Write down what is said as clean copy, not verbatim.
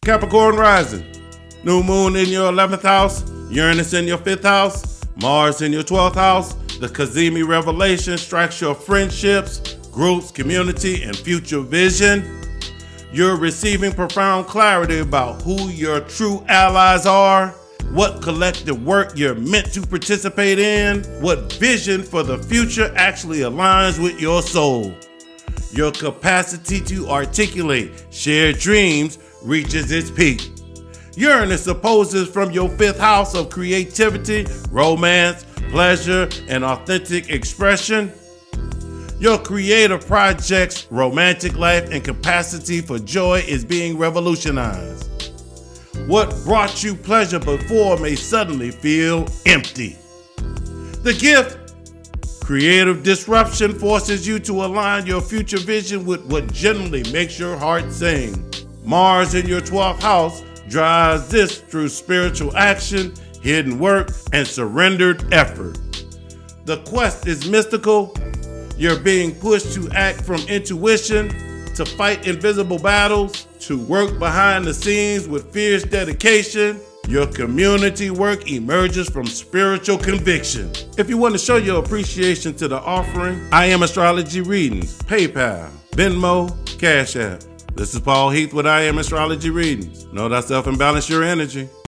Capricorn rising. New moon in your 11th house, Uranus in your 5th house, Mars in your 12th house. The Cazimi revelation strikes your friendships, groups, community, and future vision. You're receiving profound clarity about who your true allies are, what collective work you're meant to participate in, what vision for the future actually aligns with your soul. Your capacity to articulate shared dreams reaches its peak. Uranus opposes from your 5th house of creativity, romance, pleasure, and authentic expression. Your creative projects, romantic life, and capacity for joy is being revolutionized. What brought you pleasure before may suddenly feel empty. The gift, creative disruption, forces you to align your future vision with what generally makes your heart sing. Mars in your 12th house drives this through spiritual action, hidden work, and surrendered effort. The quest is mystical. You're being pushed to act from intuition, to fight invisible battles, to work behind the scenes with fierce dedication. Your community work emerges from spiritual conviction. If you want to show your appreciation to the offering, I Am Astrology Readings, PayPal, Venmo, Cash App. This is Paul Heath with I Am Astrology Readings. Know thyself and balance your energy.